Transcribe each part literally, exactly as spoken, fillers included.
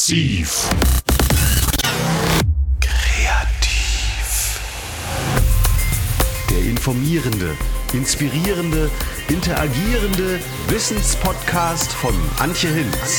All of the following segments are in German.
Massiv. Kreativ. Der informierende, inspirierende, interagierende Wissenspodcast von Antje Hinz.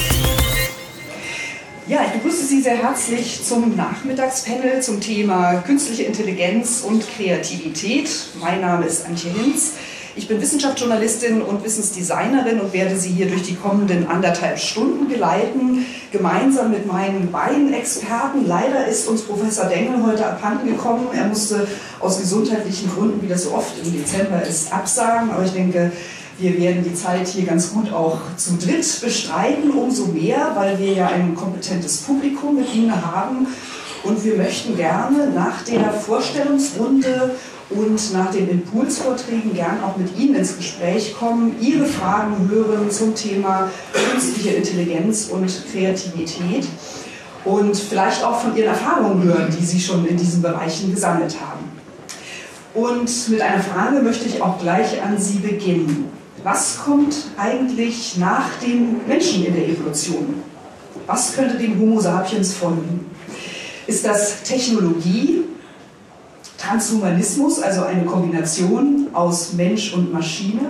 Ja, ich begrüße Sie sehr herzlich zum Nachmittagspanel zum Thema künstliche Intelligenz und Kreativität. Mein Name ist Antje Hinz. Ich bin Wissenschaftsjournalistin und Wissensdesignerin und werde Sie hier durch die kommenden anderthalb Stunden geleiten, gemeinsam mit meinen beiden Experten. Leider ist uns Professor Dengel heute abhanden gekommen. Er musste aus gesundheitlichen Gründen, wie das so oft im Dezember ist, absagen. Aber ich denke, wir werden die Zeit hier ganz gut auch zu dritt bestreiten, umso mehr, weil wir ja ein kompetentes Publikum mit Ihnen haben. Und wir möchten gerne nach der Vorstellungsrunde und nach den Impulsvorträgen gern auch mit Ihnen ins Gespräch kommen, Ihre Fragen hören zum Thema künstliche Intelligenz und Kreativität und vielleicht auch von Ihren Erfahrungen hören, die Sie schon in diesen Bereichen gesammelt haben. Und mit einer Frage möchte ich auch gleich an Sie beginnen. Was kommt eigentlich nach dem Menschen in der Evolution? Was könnte dem Homo sapiens folgen? Ist das Technologie, Transhumanismus, also eine Kombination aus Mensch und Maschine?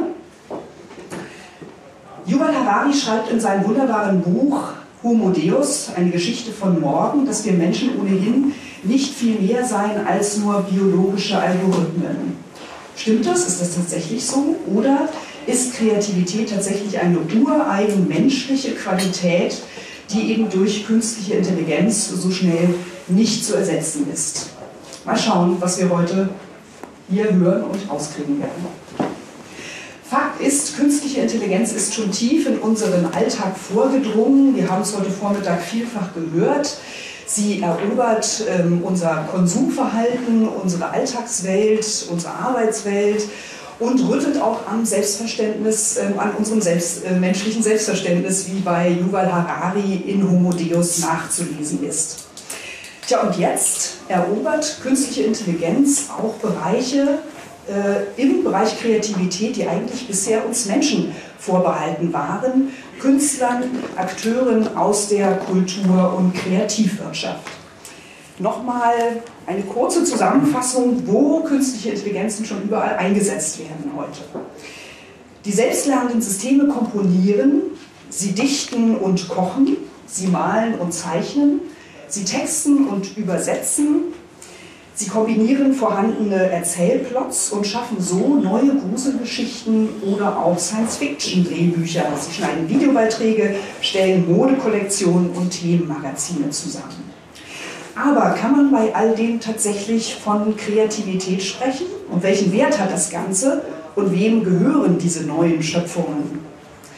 Yuval Harari schreibt in seinem wunderbaren Buch Homo Deus, eine Geschichte von morgen, dass wir Menschen ohnehin nicht viel mehr seien als nur biologische Algorithmen. Stimmt das? Ist das tatsächlich so? Oder ist Kreativität tatsächlich eine ureigen menschliche Qualität, die eben durch künstliche Intelligenz so schnell nicht zu ersetzen ist? Mal schauen, was wir heute hier hören und rauskriegen werden. Fakt ist, künstliche Intelligenz ist schon tief in unseren Alltag vorgedrungen. Wir haben es heute Vormittag vielfach gehört. Sie erobert ähm, unser Konsumverhalten, unsere Alltagswelt, unsere Arbeitswelt und rüttelt auch am Selbstverständnis, ähm, an unserem selbst, äh, menschlichen Selbstverständnis, wie bei Yuval Harari in Homo Deus nachzulesen ist. Tja, und jetzt erobert künstliche Intelligenz auch Bereiche äh, im Bereich Kreativität, die eigentlich bisher uns Menschen vorbehalten waren, Künstlern, Akteuren aus der Kultur- und Kreativwirtschaft. Nochmal eine kurze Zusammenfassung, wo künstliche Intelligenzen schon überall eingesetzt werden heute. Die selbstlernenden Systeme komponieren, sie dichten und kochen, sie malen und zeichnen, sie texten und übersetzen, sie kombinieren vorhandene Erzählplots und schaffen so neue Gruselgeschichten oder auch Science-Fiction-Drehbücher. Sie schneiden Videobeiträge, stellen Modekollektionen und Themenmagazine zusammen. Aber kann man bei all dem tatsächlich von Kreativität sprechen? Und welchen Wert hat das Ganze? Und wem gehören diese neuen Schöpfungen?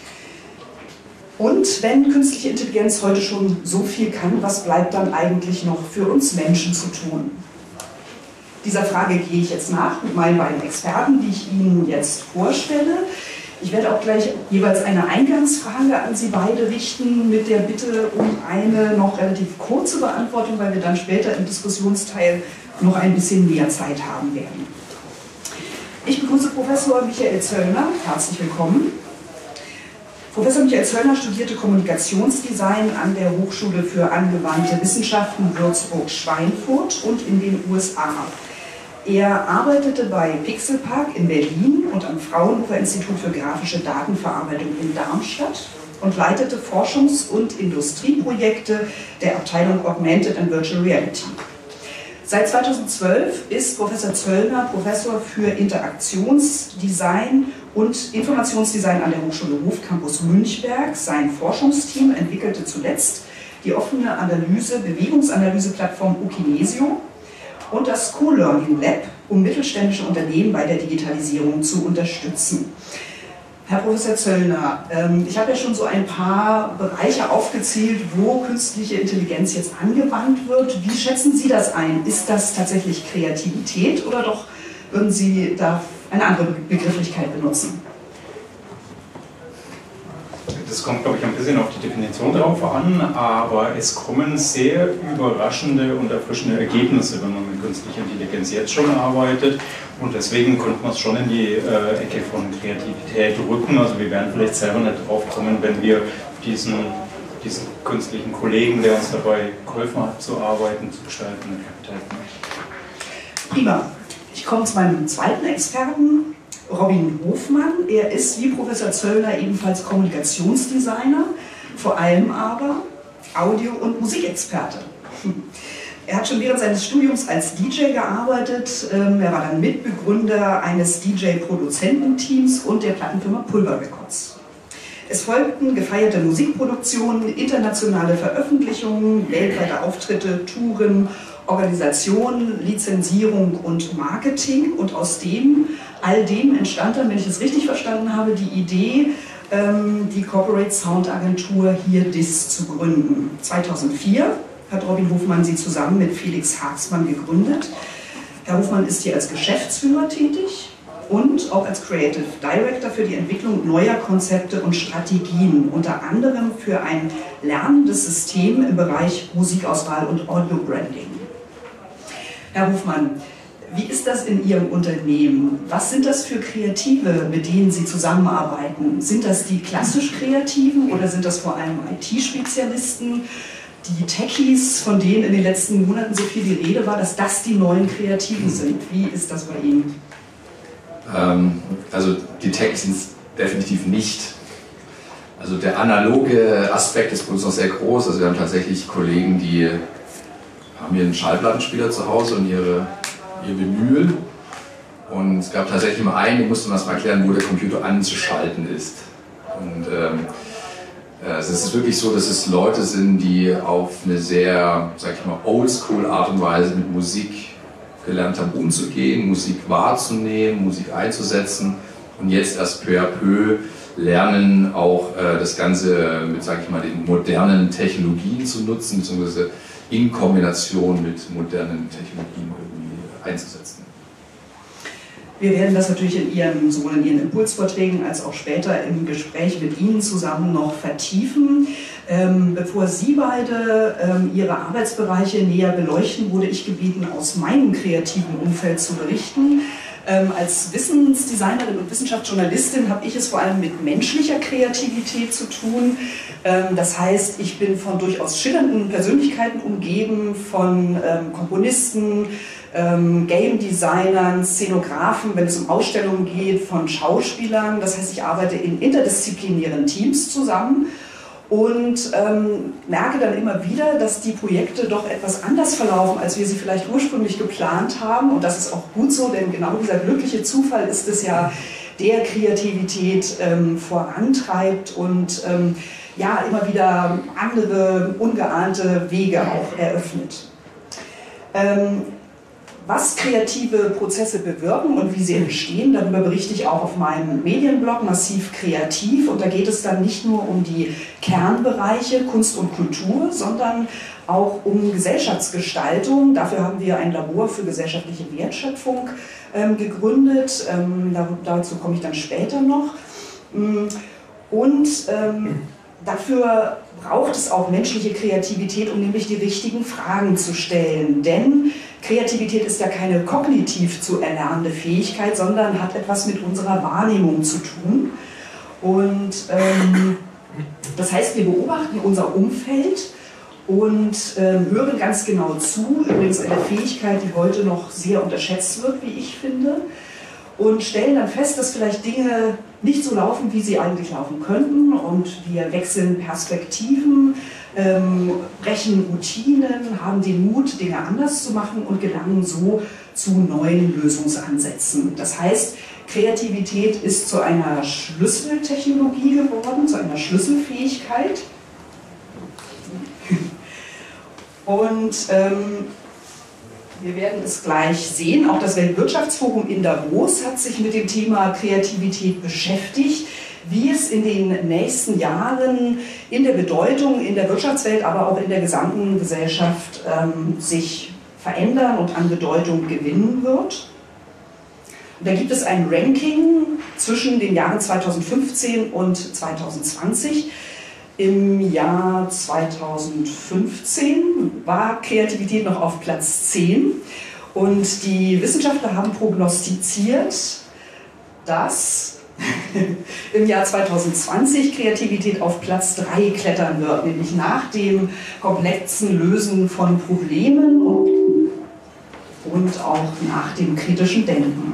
Und wenn künstliche Intelligenz heute schon so viel kann, was bleibt dann eigentlich noch für uns Menschen zu tun? Dieser Frage gehe ich jetzt nach mit meinen beiden Experten, die ich Ihnen jetzt vorstelle. Ich werde auch gleich jeweils eine Eingangsfrage an Sie beide richten, mit der Bitte um eine noch relativ kurze Beantwortung, weil wir dann später im Diskussionsteil noch ein bisschen mehr Zeit haben werden. Ich begrüße Professor Michael Zöllner. Herzlich willkommen. Professor Michael Zöllner studierte Kommunikationsdesign an der Hochschule für angewandte Wissenschaften Würzburg-Schweinfurt und in den U S A. Er arbeitete bei Pixelpark in Berlin und am Fraunhofer-Institut für grafische Datenverarbeitung in Darmstadt und leitete Forschungs- und Industrieprojekte der Abteilung Augmented and Virtual Reality. Seit zweitausendzwölf ist Professor Zöllner Professor für Interaktionsdesign und Informationsdesign an der Hochschule Hofcampus Münchberg. Sein Forschungsteam entwickelte zuletzt die offene Analyse, Bewegungsanalyse-Plattform Ukinesio und das Co-Learning Lab, um mittelständische Unternehmen bei der Digitalisierung zu unterstützen. Herr Professor Zöllner, ich habe ja schon so ein paar Bereiche aufgezählt, wo künstliche Intelligenz jetzt angewandt wird. Wie schätzen Sie das ein? Ist das tatsächlich Kreativität oder doch würden Sie da eine andere Begrifflichkeit benutzen? Das kommt, glaube ich, ein bisschen auf die Definition drauf an, aber es kommen sehr überraschende und erfrischende Ergebnisse, wenn man mit künstlicher Intelligenz jetzt schon arbeitet. Und deswegen könnte man es schon in die äh, Ecke von Kreativität rücken. Also wir werden vielleicht selber nicht drauf kommen, wenn wir diesen diesen künstlichen Kollegen, der uns dabei geholfen hat, zu arbeiten, zu gestalten und Architekten. Prima. Ich komme zu meinem zweiten Experten, Robin Hofmann. Er ist wie Professor Zöllner ebenfalls Kommunikationsdesigner, vor allem aber Audio- und Musikexperte. Er hat schon während seines Studiums als D J gearbeitet. Er war dann Mitbegründer eines D J-Produzententeams und der Plattenfirma Pulver Records. Es folgten gefeierte Musikproduktionen, internationale Veröffentlichungen, weltweite Auftritte, Touren, Organisation, Lizenzierung und Marketing. Und aus dem, all dem entstand dann, wenn ich es richtig verstanden habe, die Idee, die Corporate Sound Agentur Hear This zu gründen. zweitausendvier hat Robin Hofmann sie zusammen mit Felix Haagsmann gegründet. Herr Hofmann ist hier als Geschäftsführer tätig und auch als Creative Director für die Entwicklung neuer Konzepte und Strategien, unter anderem für ein lernendes System im Bereich Musikauswahl und Audio Branding. Herr Hofmann, wie ist das in Ihrem Unternehmen? Was sind das für Kreative, mit denen Sie zusammenarbeiten? Sind das die klassisch Kreativen oder sind das vor allem I T-Spezialisten, die Techies, von denen in den letzten Monaten so viel die Rede war, dass das die neuen Kreativen sind? Wie ist das bei Ihnen? Ähm, also die Techies sind es definitiv nicht. Also der analoge Aspekt ist bei uns noch sehr groß. Also wir haben tatsächlich Kollegen, die haben hier einen Schallplattenspieler zu Hause und ihre ihr Vinyl, und es gab tatsächlich mal einen, die musste man erstmal erklären, wo der Computer anzuschalten ist. Und ähm, äh, es ist wirklich so, dass es Leute sind, die auf eine sehr, sag ich mal, oldschool Art und Weise mit Musik gelernt haben, umzugehen, Musik wahrzunehmen, Musik einzusetzen und jetzt erst peu à peu lernen, auch äh, das Ganze mit, sag ich mal, den modernen Technologien zu nutzen, beziehungsweise in Kombination mit modernen Technologien einzusetzen. Wir werden das natürlich in Ihren, sowohl in Ihren Impulsvorträgen als auch später im Gespräch mit Ihnen zusammen noch vertiefen. Ähm, bevor Sie beide ähm, Ihre Arbeitsbereiche näher beleuchten, wurde ich gebeten, aus meinem kreativen Umfeld zu berichten. Ähm, als Wissensdesignerin und Wissenschaftsjournalistin habe ich es vor allem mit menschlicher Kreativität zu tun. Ähm, das heißt, ich bin von durchaus schillernden Persönlichkeiten umgeben, von ähm, Komponisten, ähm, Game-Designern, Szenografen, wenn es um Ausstellungen geht, von Schauspielern. Das heißt, ich arbeite in interdisziplinären Teams zusammen und ähm, merke dann immer wieder, dass die Projekte doch etwas anders verlaufen, als wir sie vielleicht ursprünglich geplant haben. Und das ist auch gut so, denn genau dieser glückliche Zufall ist es ja, der Kreativität ähm, vorantreibt und ähm, ja, immer wieder andere, ungeahnte Wege auch eröffnet. Ähm, Was kreative Prozesse bewirken und wie sie entstehen, darüber berichte ich auch auf meinem Medienblog Massiv Kreativ. Und da geht es dann nicht nur um die Kernbereiche Kunst und Kultur, sondern auch um Gesellschaftsgestaltung. Dafür haben wir ein Labor für gesellschaftliche Wertschöpfung ähm, gegründet. Ähm, da, dazu komme ich dann später noch. Und ähm, dafür braucht es auch menschliche Kreativität, um nämlich die richtigen Fragen zu stellen. Denn Kreativität ist ja keine kognitiv zu erlernende Fähigkeit, sondern hat etwas mit unserer Wahrnehmung zu tun. Und ähm, das heißt, wir beobachten unser Umfeld und ähm, hören ganz genau zu. Übrigens eine Fähigkeit, die heute noch sehr unterschätzt wird, wie ich finde. Und stellen dann fest, dass vielleicht Dinge nicht so laufen, wie sie eigentlich laufen könnten. Und wir wechseln Perspektiven, ähm, brechen Routinen, haben den Mut, Dinge anders zu machen und gelangen so zu neuen Lösungsansätzen. Das heißt, Kreativität ist zu einer Schlüsseltechnologie geworden, zu einer Schlüsselfähigkeit. Und ähm, wir werden es gleich sehen. Auch das Weltwirtschaftsforum in Davos hat sich mit dem Thema Kreativität beschäftigt, wie es in den nächsten Jahren in der Bedeutung, in der Wirtschaftswelt, aber auch in der gesamten Gesellschaft ähm, sich verändern und an Bedeutung gewinnen wird. Und da gibt es ein Ranking zwischen den Jahren zweitausendfünfzehn und zweitausendzwanzig. Im Jahr zweitausendfünfzehn war Kreativität noch auf Platz zehn und die Wissenschaftler haben prognostiziert, dass im Jahr zweitausendzwanzig Kreativität auf Platz drei klettern wird, nämlich nach dem komplexen Lösen von Problemen und, und auch nach dem kritischen Denken.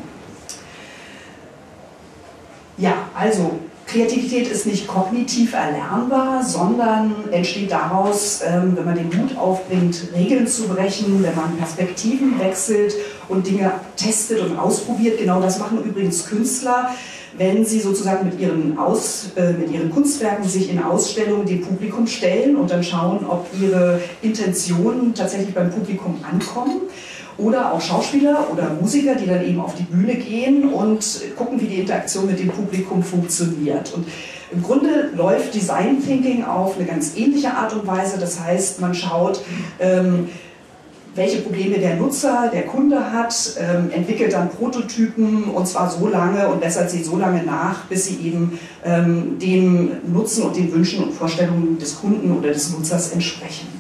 Ja, also Kreativität ist nicht kognitiv erlernbar, sondern entsteht daraus, ähm, wenn man den Mut aufbringt, Regeln zu brechen, wenn man Perspektiven wechselt und Dinge testet und ausprobiert. Genau das machen übrigens Künstler, wenn sie sozusagen mit ihren, Aus, äh, mit ihren Kunstwerken sich in Ausstellungen dem Publikum stellen und dann schauen, ob ihre Intentionen tatsächlich beim Publikum ankommen. Oder auch Schauspieler oder Musiker, die dann eben auf die Bühne gehen und gucken, wie die Interaktion mit dem Publikum funktioniert. Und im Grunde läuft Design Thinking auf eine ganz ähnliche Art und Weise. Das heißt, man schaut, ähm, welche Probleme der Nutzer, der Kunde hat, ähm, entwickelt dann Prototypen und zwar so lange und bessert sie so lange nach, bis sie eben ähm, dem Nutzen und den Wünschen und Vorstellungen des Kunden oder des Nutzers entsprechen.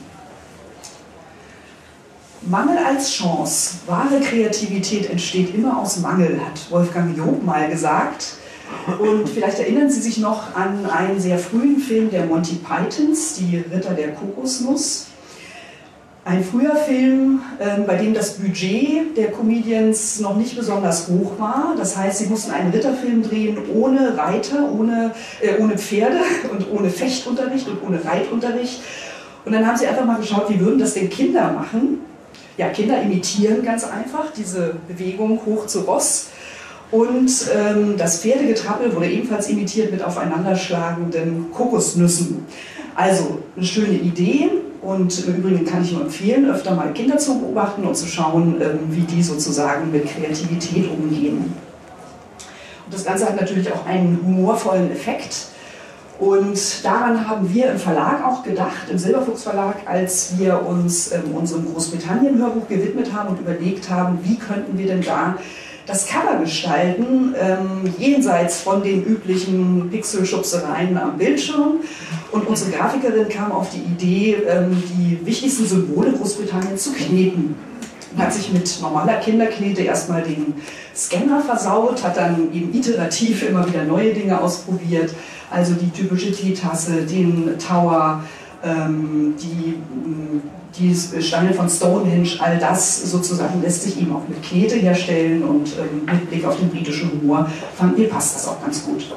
Mangel als Chance. Wahre Kreativität entsteht immer aus Mangel, hat Wolfgang Job mal gesagt. Und vielleicht erinnern Sie sich noch an einen sehr frühen Film der Monty Pythons, die Ritter der Kokosnuss. Ein früher Film, äh, bei dem das Budget der Comedians noch nicht besonders hoch war. Das heißt, sie mussten einen Ritterfilm drehen ohne Reiter, ohne, äh, ohne Pferde und ohne Fechtunterricht und ohne Reitunterricht. Und dann haben sie einfach mal geschaut, wie würden das denn Kinder machen? Ja, Kinder imitieren ganz einfach diese Bewegung hoch zu Ross. Und ähm, das Pferdegetrappel wurde ebenfalls imitiert mit aufeinanderschlagenden Kokosnüssen. Also eine schöne Idee. Und im Übrigen kann ich nur empfehlen, öfter mal Kinder zu beobachten und zu schauen, ähm, wie die sozusagen mit Kreativität umgehen. Und das Ganze hat natürlich auch einen humorvollen Effekt. Und daran haben wir im Verlag auch gedacht, im Silberfuchs Verlag, als wir uns ähm, unserem Großbritannien-Hörbuch gewidmet haben und überlegt haben, wie könnten wir denn da das Cover gestalten, ähm, jenseits von den üblichen Pixelschubsereien am Bildschirm. Und unsere Grafikerin kam auf die Idee, ähm, die wichtigsten Symbole Großbritanniens zu kneten. Und hat sich mit normaler Kinderknete erstmal den Scanner versaut, hat dann eben iterativ immer wieder neue Dinge ausprobiert. Also die typische Teetasse, den Tower, ähm, die, die Steine von Stonehenge, all das sozusagen lässt sich eben auch mit Knete herstellen und ähm, mit Blick auf den britischen Humor fand mir passt das auch ganz gut.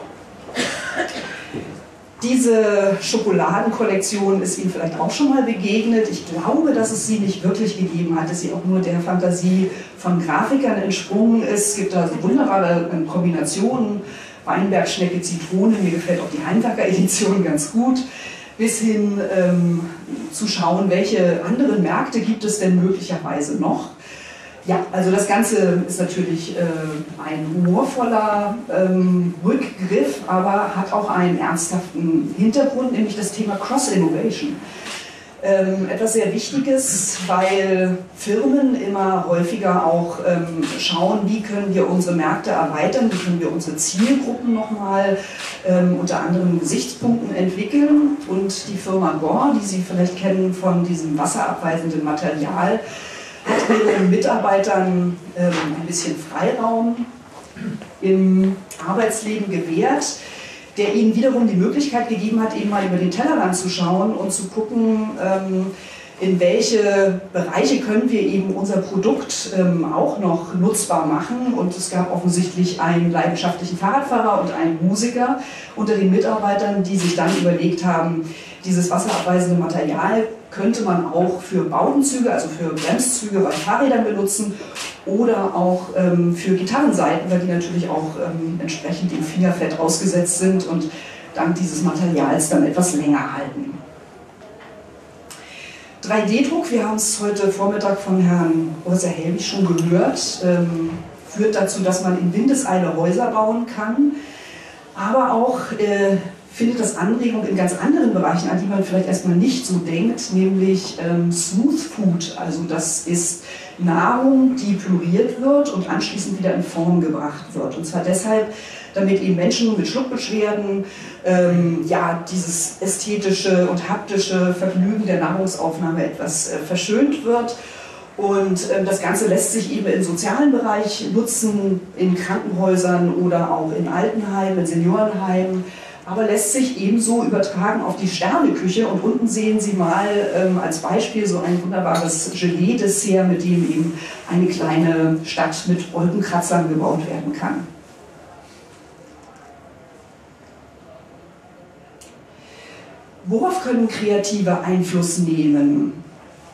Diese Schokoladenkollektion ist Ihnen vielleicht auch schon mal begegnet. Ich glaube, dass es sie nicht wirklich gegeben hat, dass sie auch nur der Fantasie von Grafikern entsprungen ist. Es gibt da so wunderbare Kombinationen. Weinberg, Schnecke, Zitrone, mir gefällt auch die Heimwerker-Edition ganz gut, bis hin ähm, zu schauen, welche anderen Märkte gibt es denn möglicherweise noch. Ja, also das Ganze ist natürlich äh, ein humorvoller ähm, Rückgriff, aber hat auch einen ernsthaften Hintergrund, nämlich das Thema Cross-Innovation. Ähm, etwas sehr Wichtiges, weil Firmen immer häufiger auch ähm, schauen, wie können wir unsere Märkte erweitern, wie können wir unsere Zielgruppen nochmal ähm, unter anderen Gesichtspunkten entwickeln. Und die Firma Gore, die Sie vielleicht kennen von diesem wasserabweisenden Material, hat ihren Mitarbeitern ähm, ein bisschen Freiraum im Arbeitsleben gewährt, der ihnen wiederum die Möglichkeit gegeben hat, eben mal über den Tellerrand zu schauen und zu gucken, ähm, in welche Bereiche können wir eben unser Produkt ähm, auch noch nutzbar machen. Und es gab offensichtlich einen leidenschaftlichen Fahrradfahrer und einen Musiker unter den Mitarbeitern, die sich dann überlegt haben, dieses wasserabweisende Material könnte man auch für Bowdenzüge, also für Bremszüge bei Fahrrädern benutzen oder auch ähm, für Gitarrensaiten, weil die natürlich auch ähm, entsprechend dem Fingerfett ausgesetzt sind und dank dieses Materials dann etwas länger halten. drei D Druck, wir haben es heute Vormittag von Herrn Professor Helwig schon gehört, ähm, führt dazu, dass man in Windeseile Häuser bauen kann, aber auch äh, findet das Anregung in ganz anderen Bereichen an, die man vielleicht erstmal nicht so denkt, nämlich ähm, Smooth Food. Also das ist Nahrung, die püriert wird und anschließend wieder in Form gebracht wird. Und zwar deshalb, damit eben Menschen mit Schluckbeschwerden ähm, ja, dieses ästhetische und haptische Vergnügen der Nahrungsaufnahme etwas äh, verschönt wird. Und äh, das Ganze lässt sich eben im sozialen Bereich nutzen, in Krankenhäusern oder auch in Altenheimen, in Seniorenheimen, aber lässt sich ebenso übertragen auf die Sterneküche. Und unten sehen Sie mal ähm, als Beispiel so ein wunderbares Gelee-Dessert, mit dem eben eine kleine Stadt mit Wolkenkratzern gebaut werden kann. Worauf können Kreative Einfluss nehmen?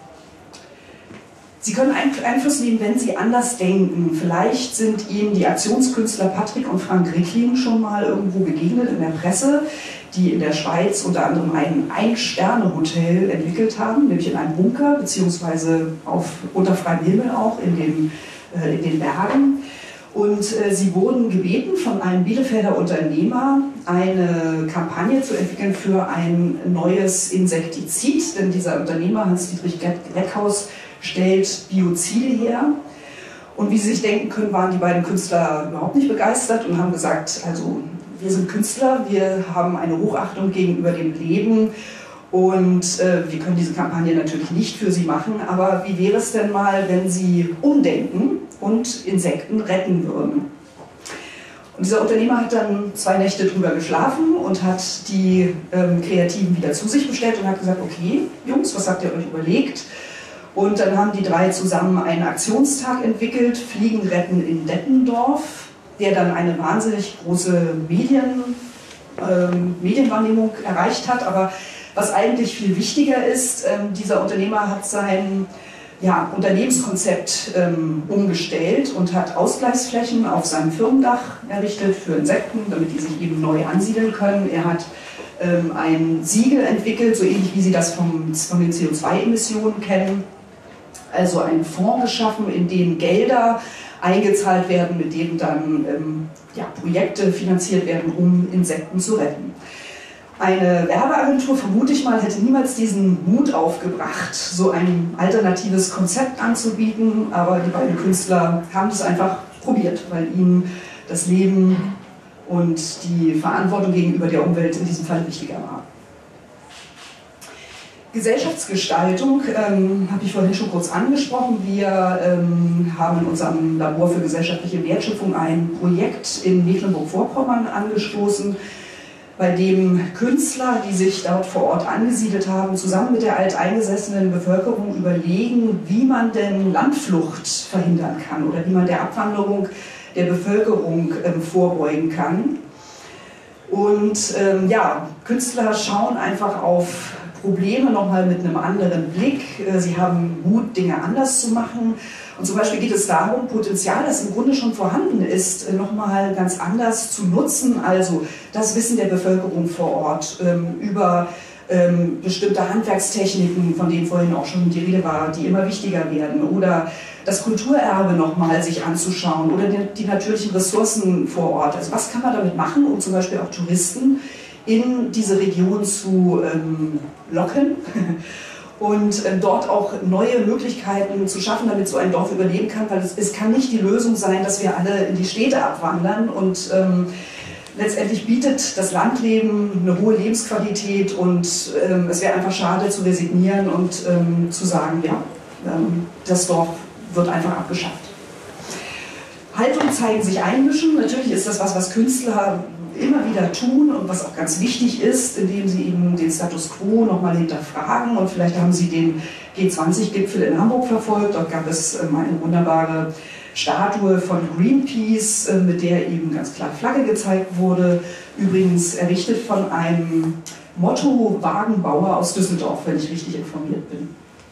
Sie können Einfluss nehmen, wenn Sie anders denken. Vielleicht sind Ihnen die Aktionskünstler Patrick und Frank Ricklin schon mal irgendwo begegnet in der Presse, die in der Schweiz unter anderem ein Ein-Sterne-Hotel entwickelt haben, nämlich in einem Bunker, beziehungsweise auf, unter freiem Himmel auch, in, dem, äh, in den Bergen. Und äh, sie wurden gebeten von einem Bielefelder Unternehmer, eine Kampagne zu entwickeln für ein neues Insektizid, denn dieser Unternehmer, Hans-Dietrich Greckhaus, stellt Biozide her. Und wie Sie sich denken können, waren die beiden Künstler überhaupt nicht begeistert und haben gesagt, also wir sind Künstler, wir haben eine Hochachtung gegenüber dem Leben und äh, wir können diese Kampagne natürlich nicht für Sie machen, aber wie wäre es denn mal, wenn Sie umdenken und Insekten retten würden? Und dieser Unternehmer hat dann zwei Nächte drüber geschlafen und hat die ähm, Kreativen wieder zu sich bestellt und hat gesagt, okay, Jungs, was habt ihr euch überlegt? Und dann haben die drei zusammen einen Aktionstag entwickelt, Fliegen retten in Dettendorf, der dann eine wahnsinnig große Medien, ähm, Medienwahrnehmung erreicht hat. Aber was eigentlich viel wichtiger ist, ähm, dieser Unternehmer hat sein ja, Unternehmenskonzept ähm, umgestellt und hat Ausgleichsflächen auf seinem Firmendach errichtet für Insekten, damit die sich eben neu ansiedeln können. Er hat ähm, ein Siegel entwickelt, so ähnlich wie Sie das vom, von den C O zwei Emissionen kennen. Also einen Fonds geschaffen, in den Gelder eingezahlt werden, mit denen dann ähm, ja, Projekte finanziert werden, um Insekten zu retten. Eine Werbeagentur, vermute ich mal, hätte niemals diesen Mut aufgebracht, so ein alternatives Konzept anzubieten, aber die beiden Künstler haben es einfach probiert, weil ihnen das Leben und die Verantwortung gegenüber der Umwelt in diesem Fall wichtiger war. Gesellschaftsgestaltung ähm, habe ich vorhin schon kurz angesprochen. Wir ähm, haben in unserem Labor für gesellschaftliche Wertschöpfung ein Projekt in Mecklenburg-Vorpommern angestoßen, bei dem Künstler, die sich dort vor Ort angesiedelt haben, zusammen mit der alteingesessenen Bevölkerung überlegen, wie man denn Landflucht verhindern kann oder wie man der Abwanderung der Bevölkerung ähm, vorbeugen kann. Und ähm, ja, Künstler schauen einfach auf Probleme nochmal mit einem anderen Blick. Sie haben Mut, Dinge anders zu machen. Und zum Beispiel geht es darum, Potenzial, das im Grunde schon vorhanden ist, nochmal ganz anders zu nutzen. Also das Wissen der Bevölkerung vor Ort ähm, über ähm, bestimmte Handwerkstechniken, von denen vorhin auch schon die Rede war, die immer wichtiger werden. Oder das Kulturerbe nochmal sich anzuschauen oder die, die natürlichen Ressourcen vor Ort. Also was kann man damit machen, um zum Beispiel auch Touristen in diese Region zu ähm, locken und ähm, dort auch neue Möglichkeiten zu schaffen, damit so ein Dorf überleben kann, weil es, es kann nicht die Lösung sein, dass wir alle in die Städte abwandern und ähm, letztendlich bietet das Landleben eine hohe Lebensqualität und ähm, es wäre einfach schade zu resignieren und ähm, zu sagen, ja, ähm, das Dorf wird einfach abgeschafft. Haltungen zeigen sich einmischen, natürlich ist das was, was Künstler immer wieder tun und was auch ganz wichtig ist, indem sie eben den Status quo nochmal hinterfragen und vielleicht haben sie den G zwanzig Gipfel in Hamburg verfolgt, dort gab es ähm, eine wunderbare Statue von Greenpeace, äh, mit der eben ganz klar Flagge gezeigt wurde, übrigens errichtet von einem Motto-Wagenbauer aus Düsseldorf, wenn ich richtig informiert bin.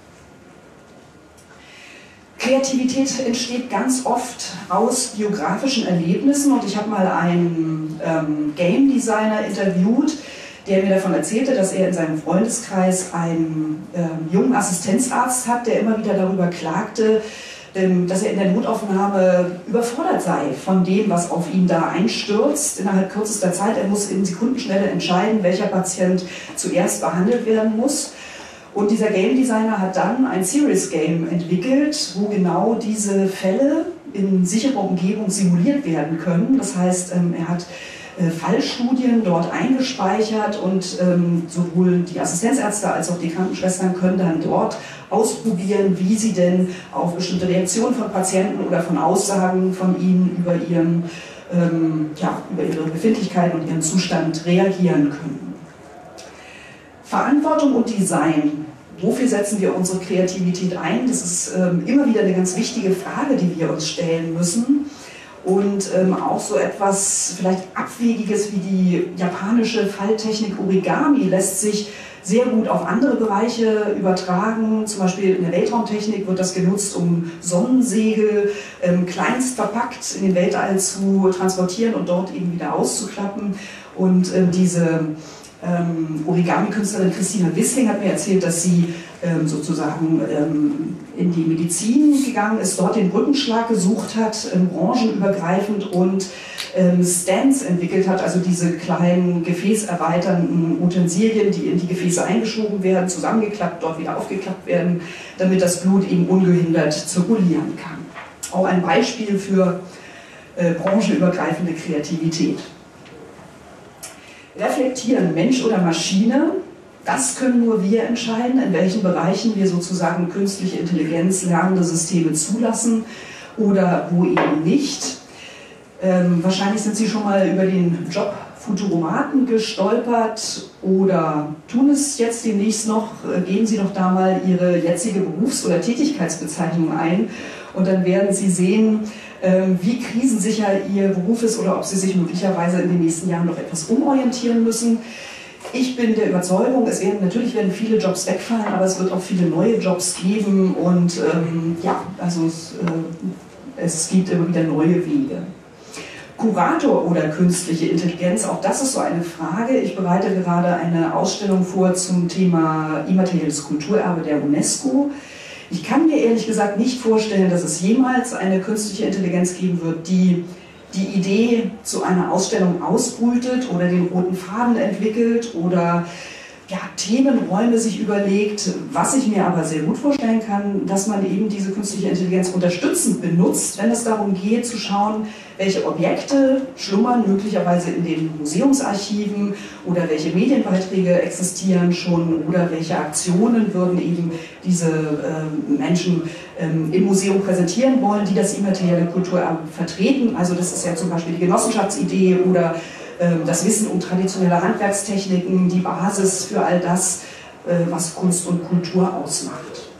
Kreativität entsteht ganz oft aus biografischen Erlebnissen und ich habe mal einen ähm, Game Designer interviewt, der mir davon erzählte, dass er in seinem Freundeskreis einen ähm, jungen Assistenzarzt hat, der immer wieder darüber klagte, ähm, dass er in der Notaufnahme überfordert sei von dem, was auf ihn da einstürzt innerhalb kürzester Zeit. Er muss in Sekundenschnelle entscheiden, welcher Patient zuerst behandelt werden muss. Und dieser Game Designer hat dann ein Serious Game entwickelt, wo genau diese Fälle in sicherer Umgebung simuliert werden können. Das heißt, er hat äh, Fallstudien dort eingespeichert und ähm, sowohl die Assistenzärzte als auch die Krankenschwestern können dann dort ausprobieren, wie sie denn auf bestimmte Reaktionen von Patienten oder von Aussagen von ihnen über, ihren, ähm, ja, über ihre Befindlichkeiten und ihren Zustand reagieren können. Verantwortung und Design. Wofür setzen wir unsere Kreativität ein? Das ist ähm, immer wieder eine ganz wichtige Frage, die wir uns stellen müssen. Und ähm, auch so etwas vielleicht Abwegiges wie die japanische Falltechnik Origami lässt sich sehr gut auf andere Bereiche übertragen. Zum Beispiel in der Weltraumtechnik wird das genutzt, um Sonnensegel ähm, kleinst verpackt in den Weltall zu transportieren und dort eben wieder auszuklappen. Und ähm, diese Ähm, Origami-Künstlerin Christina Wissling hat mir erzählt, dass sie ähm, sozusagen ähm, in die Medizin gegangen ist, dort den Brückenschlag gesucht hat, ähm, branchenübergreifend und ähm, Stents entwickelt hat, also diese kleinen gefäßerweiternden Utensilien, die in die Gefäße eingeschoben werden, zusammengeklappt, dort wieder aufgeklappt werden, damit das Blut eben ungehindert zirkulieren kann. Auch ein Beispiel für äh, branchenübergreifende Kreativität. Reflektieren, Mensch oder Maschine, das können nur wir entscheiden, in welchen Bereichen wir sozusagen künstliche Intelligenz, lernende Systeme zulassen oder wo eben nicht. Ähm, wahrscheinlich sind Sie schon mal über den Job Futuromaten gestolpert oder tun es jetzt demnächst noch. Geben Sie doch da mal Ihre jetzige Berufs- oder Tätigkeitsbezeichnung ein und dann werden Sie sehen, wie krisensicher Ihr Beruf ist oder ob Sie sich möglicherweise in den nächsten Jahren noch etwas umorientieren müssen. Ich bin der Überzeugung, es werden, natürlich werden viele Jobs wegfallen, aber es wird auch viele neue Jobs geben und ähm, ja, also es, äh, es gibt immer wieder neue Wege. Kurator oder künstliche Intelligenz, auch das ist so eine Frage. Ich bereite gerade eine Ausstellung vor zum Thema immaterielles Kulturerbe der UNESCO. Ich kann mir ehrlich gesagt nicht vorstellen, dass es jemals eine künstliche Intelligenz geben wird, die die Idee zu einer Ausstellung ausbrütet oder den roten Faden entwickelt oder ja, Themenräume sich überlegt. Was ich mir aber sehr gut vorstellen kann, dass man eben diese künstliche Intelligenz unterstützend benutzt, wenn es darum geht zu schauen, welche Objekte schlummern möglicherweise in den Museumsarchiven oder welche Medienbeiträge existieren schon oder welche Aktionen würden eben diese äh, Menschen ähm, im Museum präsentieren wollen, die das immaterielle Kulturerbe vertreten. Also das ist ja zum Beispiel die Genossenschaftsidee oder das Wissen um traditionelle Handwerkstechniken, die Basis für all das, was Kunst und Kultur ausmacht.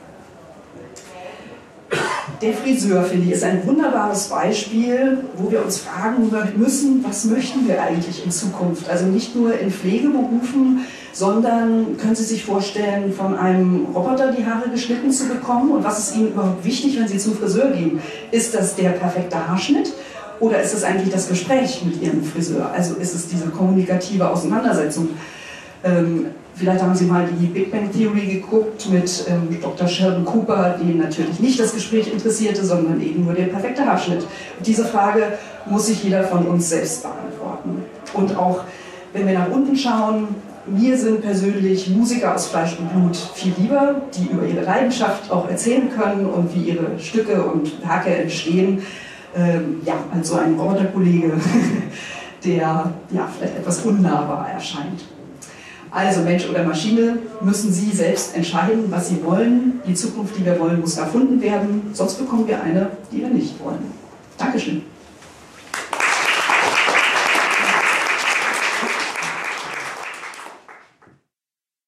Der Friseur, finde ich, ist ein wunderbares Beispiel, wo wir uns fragen müssen, was möchten wir eigentlich in Zukunft? Also nicht nur in Pflegeberufen, sondern können Sie sich vorstellen, von einem Roboter die Haare geschnitten zu bekommen? Und was ist Ihnen überhaupt wichtig, wenn Sie zum Friseur gehen? Ist das der perfekte Haarschnitt? Oder ist es eigentlich das Gespräch mit Ihrem Friseur? Also ist es diese kommunikative Auseinandersetzung? Ähm, vielleicht haben Sie mal die Big Bang Theory geguckt mit ähm, Doktor Sheldon Cooper, den natürlich nicht das Gespräch interessierte, sondern eben nur der perfekte Haarschnitt. Und diese Frage muss sich jeder von uns selbst beantworten. Und auch, wenn wir nach unten schauen, mir sind persönlich Musiker aus Fleisch und Blut viel lieber, die über ihre Leidenschaft auch erzählen können und wie ihre Stücke und Werke entstehen. Ähm, ja, also ein Roboterkollege, der ja, vielleicht etwas unnahbar erscheint. Also Mensch oder Maschine, müssen Sie selbst entscheiden, was Sie wollen. Die Zukunft, die wir wollen, muss erfunden werden, sonst bekommen wir eine, die wir nicht wollen. Dankeschön.